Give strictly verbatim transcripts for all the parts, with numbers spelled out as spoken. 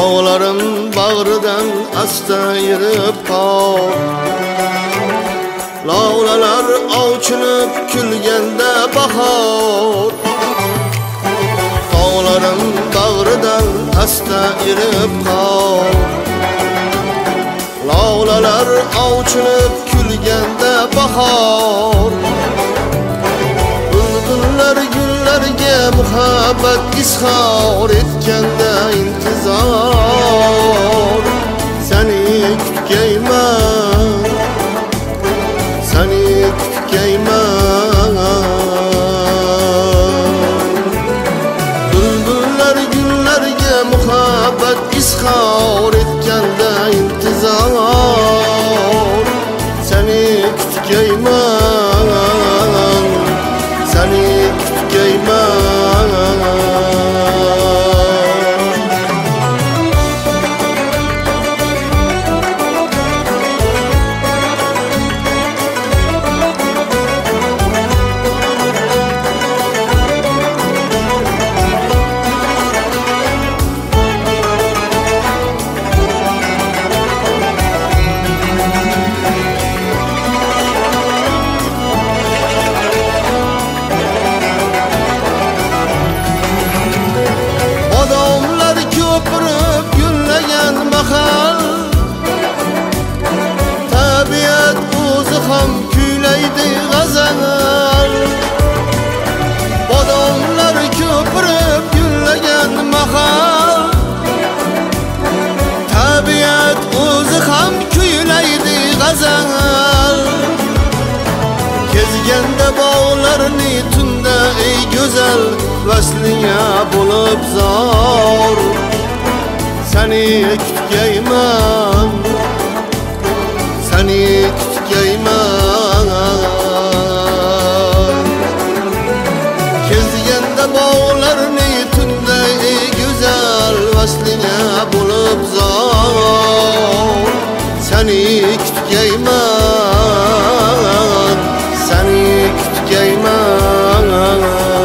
Dağlarım bağrıdan asta yirib qol. Lavlalar ovchinib kulganda bahor. Dağlarım bağrıdan asta yirib qol. Lavlalar ovchinib kulganda bahor. Bülbüller güllerge muhabbet izhar etkende intizar. Seni kütkeymen, seni kütkeymen. Bülbüller güllerge muhabbet izhar etkende intizar. Seni kütkeymen, seni kütkeymen. Tabiat o'zi ham kuylaydi g'azal. Bodomlar ko'pirib gullagan mahal. Tabiat o'zi ham kuylaydi g'azal. Kezganda bog'larni tunda ey go'zal, vasliga bo'lib zor. Seni kütkeymen, seni kütkeymen. Kezganda bog'larni tunda ey go'zal, vasliga bo'lib zor. Seni kütkeymen, seni kütkeymen.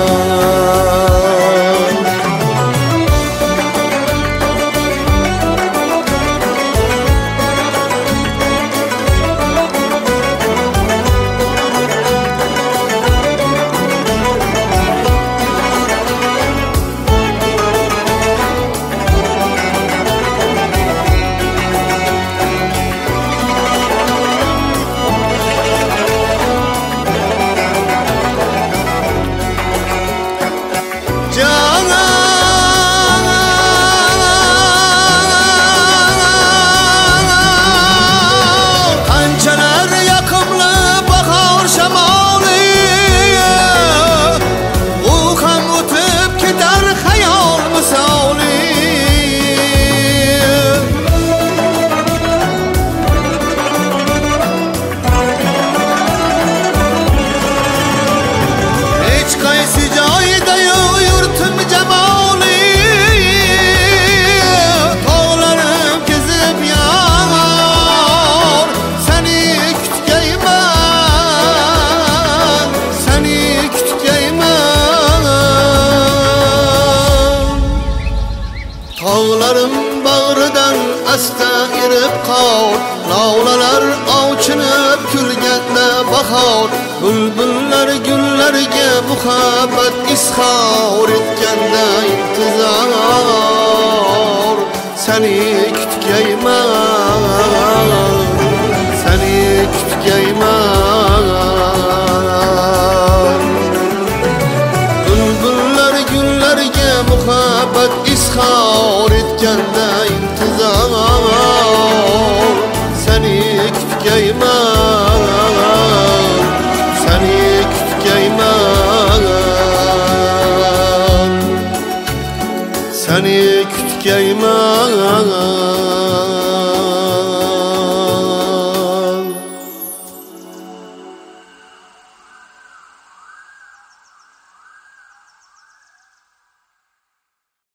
Dağlarım bağrıdan asta irib qol. Lavlalar ovchinib kulganda bahor. Bülbüller gullarga muhabbet izhor etkanda intizor. Seni kütkeymen, seni kütkeymen. Bülbüller gullarga muhabbet izhor etkanda intizor. Seni kütkeymen, seni kütkeymen. Seni kütkeymen.